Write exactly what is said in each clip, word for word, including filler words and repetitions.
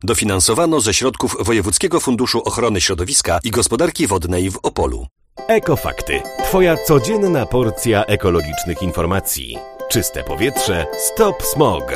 Dofinansowano ze środków Wojewódzkiego Funduszu Ochrony Środowiska i Gospodarki Wodnej w Opolu. Ekofakty. Twoja codzienna porcja ekologicznych informacji. Czyste powietrze. Stop smog.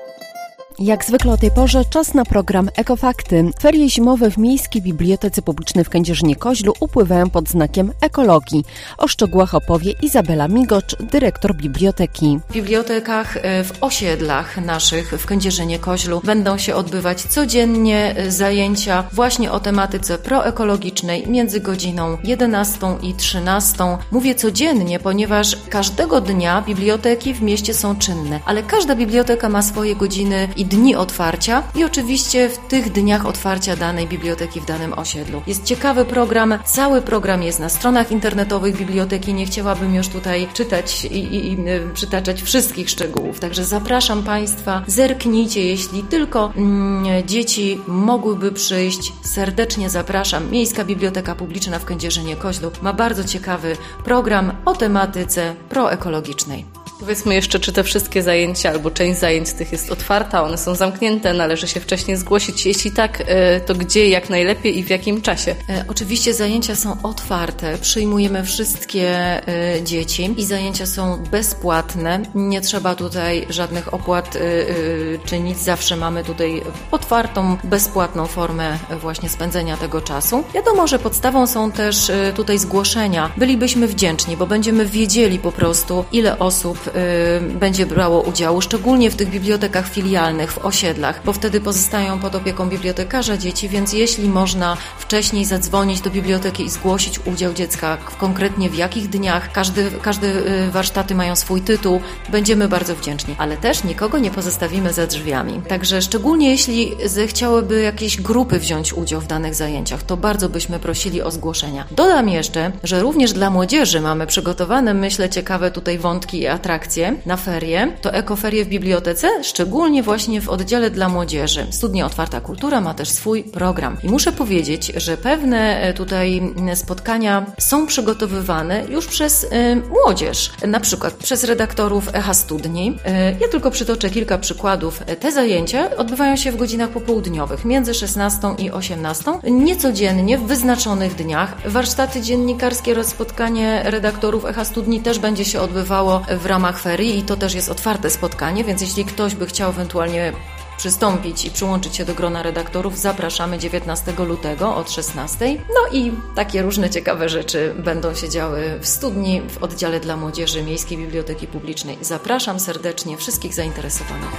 Jak zwykle o tej porze czas na program Ekofakty. Ferie zimowe w Miejskiej Bibliotece Publicznej w Kędzierzynie-Koźlu upływają pod znakiem ekologii. O szczegółach opowie Izabela Migocz, dyrektor biblioteki. W bibliotekach w osiedlach naszych w Kędzierzynie-Koźlu będą się odbywać codziennie zajęcia właśnie o tematyce proekologicznej między godziną jedenastą i trzynastą. Mówię codziennie, ponieważ każdego dnia biblioteki w mieście są czynne, ale każda biblioteka ma swoje godziny i dni otwarcia i oczywiście w tych dniach otwarcia danej biblioteki w danym osiedlu. Jest ciekawy program, cały program jest na stronach internetowych biblioteki, nie chciałabym już tutaj czytać i, i, i przytaczać wszystkich szczegółów, także zapraszam Państwa, zerknijcie, jeśli tylko mm, dzieci mogłyby przyjść, serdecznie zapraszam. Miejska Biblioteka Publiczna w Kędzierzynie-Koźlu ma bardzo ciekawy program o tematyce proekologicznej. Powiedzmy jeszcze, czy te wszystkie zajęcia albo część zajęć z tych jest otwarta, one są zamknięte, należy się wcześniej zgłosić. Jeśli tak, to gdzie, jak najlepiej i w jakim czasie? E, oczywiście zajęcia są otwarte, przyjmujemy wszystkie e, dzieci i zajęcia są bezpłatne. Nie trzeba tutaj żadnych opłat e, e, czynić, zawsze mamy tutaj otwartą, bezpłatną formę właśnie spędzenia tego czasu. Wiadomo, że podstawą są też e, tutaj zgłoszenia. Bylibyśmy wdzięczni, bo będziemy wiedzieli po prostu, ile osób będzie brało udziału, szczególnie w tych bibliotekach filialnych, w osiedlach, bo wtedy pozostają pod opieką bibliotekarza dzieci, więc jeśli można wcześniej zadzwonić do biblioteki i zgłosić udział dziecka konkretnie w jakich dniach, każdy, każde warsztaty mają swój tytuł, będziemy bardzo wdzięczni, ale też nikogo nie pozostawimy za drzwiami. Także szczególnie jeśli zechciałyby jakieś grupy wziąć udział w danych zajęciach, to bardzo byśmy prosili o zgłoszenia. Dodam jeszcze, że również dla młodzieży mamy przygotowane, myślę, ciekawe tutaj wątki i atrakcje na ferie, to ekoferie w bibliotece, szczególnie właśnie w oddziale dla młodzieży. Studnia Otwarta Kultura ma też swój program. I muszę powiedzieć, że pewne tutaj spotkania są przygotowywane już przez y, młodzież, na przykład przez redaktorów Echa Studni. Y, ja tylko przytoczę kilka przykładów. Te zajęcia odbywają się w godzinach popołudniowych, między szesnastą i osiemnastą, niecodziennie w wyznaczonych dniach. Warsztaty dziennikarskie oraz spotkanie redaktorów Echa Studni też będzie się odbywało w ramach ferii i to też jest otwarte spotkanie, więc jeśli ktoś by chciał ewentualnie przystąpić i przyłączyć się do grona redaktorów, zapraszamy dziewiętnastego lutego od szesnastej. No i takie różne ciekawe rzeczy będą się działy w studni, w oddziale dla młodzieży Miejskiej Biblioteki Publicznej. Zapraszam serdecznie wszystkich zainteresowanych.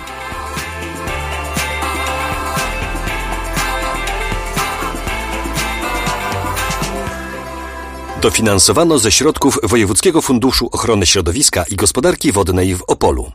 Dofinansowano ze środków Wojewódzkiego Funduszu Ochrony Środowiska i Gospodarki Wodnej w Opolu.